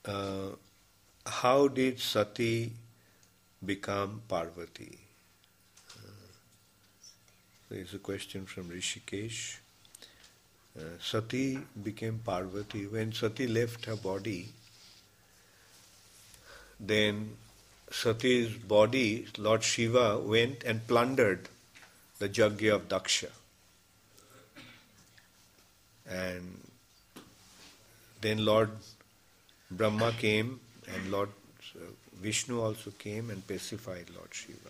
uh, how did Sati become Parvati? There is a question from Rishikesh. Sati became Parvati. When Sati left her body, then Sati's body, Lord Shiva went and plundered the Yajna of Daksha. And then Lord Brahma came and Lord Vishnu also came and pacified Lord Shiva.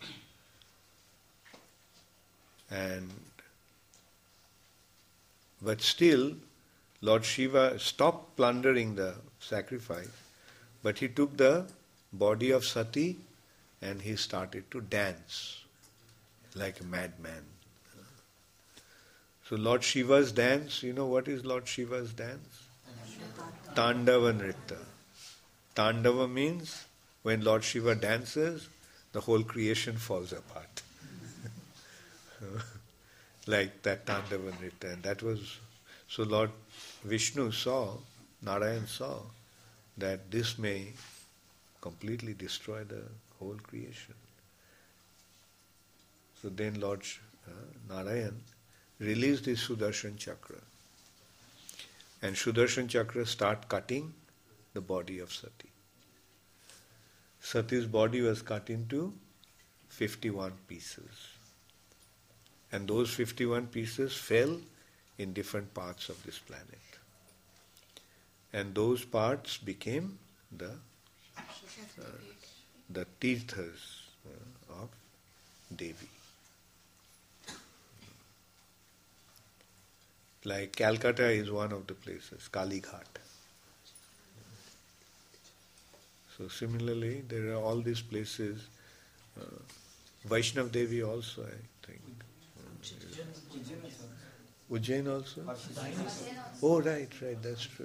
But still, Lord Shiva stopped plundering the sacrifice, but he took the body of Sati and he started to dance like a madman. So Lord Shiva's dance, you know what is Lord Shiva's dance? Tandava Nritta. Tandava means when Lord Shiva dances, the whole creation falls apart. Like that Tandava Nritta. And that was, so Lord Vishnu saw, Narayan saw, that this may completely destroy the whole creation. So then Lord Narayan released his Sudarshan Chakra. And Sudarshan Chakra start cutting the body of Sati. Sati's body was cut into 51 pieces. And those 51 pieces fell in different parts of this planet. And those parts became the tirthas of Devi. Like Calcutta is one of the places, Kali Ghat. So similarly, there are all these places. Vaishnav Devi also, I think. Ujjain also? Oh, right, that's true.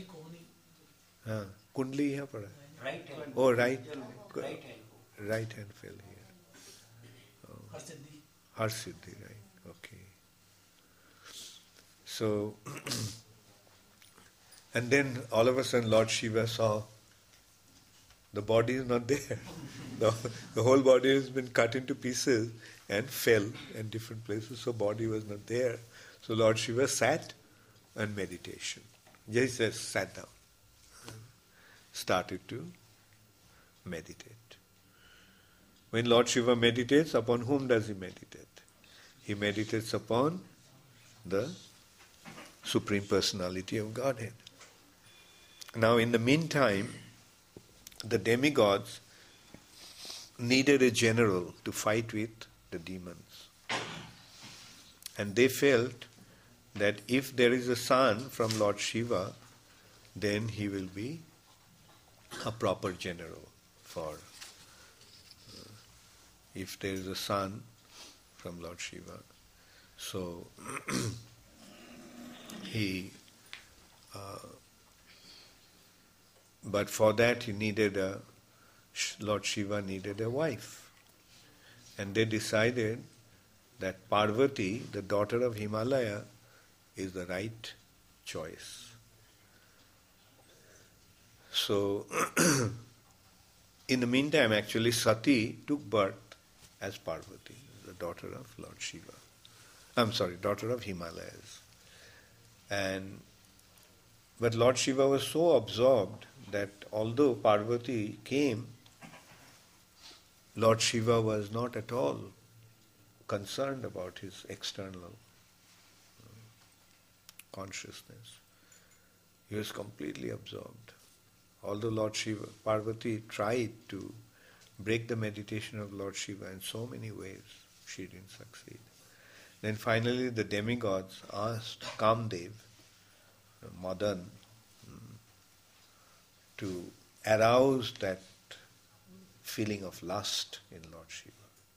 Kundli यहाँ पड़ा. Right hand. Oh, right. Right hand. Right hand fell here. Oh. Harsiddhi, right. Okay. So, and then all of a sudden Lord Shiva saw the body is not there. The whole body has been cut into pieces and fell in different places, so body was not there. So Lord Shiva sat on meditation. Just sat down. Started to meditate. When Lord Shiva meditates, upon whom does he meditate? He meditates upon the Supreme Personality of Godhead. Now in the meantime, the demigods needed a general to fight with the demons. And they felt that if there is a son from Lord Shiva, then he will be a proper general for if there is a son from Lord Shiva. So but for that Lord Shiva needed a wife. And they decided that Parvati, the daughter of Himalaya, is the right choice. So, in the meantime, actually, Sati took birth as Parvati, the daughter of Lord Shiva. Daughter of Himalayas. But Lord Shiva was so absorbed that although Parvati came, Lord Shiva was not at all concerned about his external consciousness. He was completely absorbed. Although Lord Shiva, Parvati tried to break the meditation of Lord Shiva in so many ways, she didn't succeed. Then finally the demigods asked Kamdev, Madan, to arouse that feeling of lust in Lord Shiva.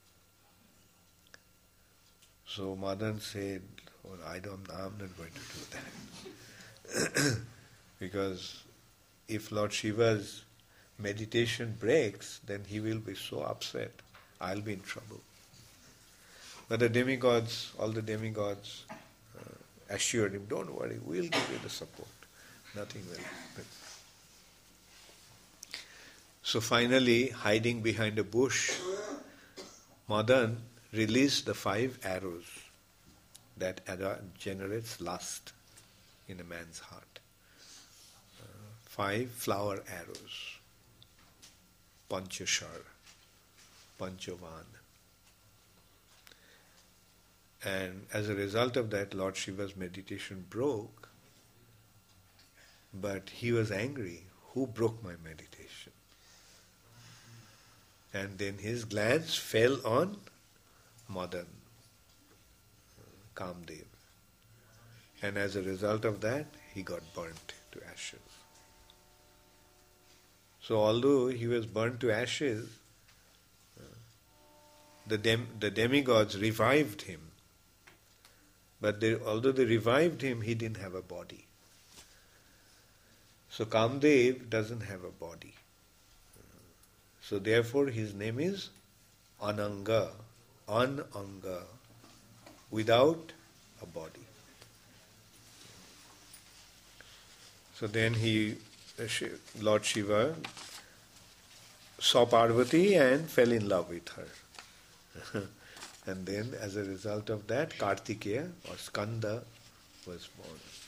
So Madan said, I'm not going to do that. Because if Lord Shiva's meditation breaks, then he will be so upset, I'll be in trouble. But all the demigods assured him, don't worry, we'll give you the support. Nothing will happen. So finally, hiding behind a bush, Madan released the 5 arrows that generates lust in a man's heart. 5 flower arrows. Panchashar, Panchavan. And as a result of that, Lord Shiva's meditation broke, but he was angry. Who broke my meditation? And then his glance fell on Madan, Kamdev. And as a result of that, he got burnt to ashes. So although he was burnt to ashes, the demigods revived him. But although they revived him, he didn't have a body. So Kamdev doesn't have a body. So therefore his name is Ananga, Ananga, without a body. So then Lord Shiva saw Parvati and fell in love with her. And then as a result of that, Kartikeya or Skanda was born.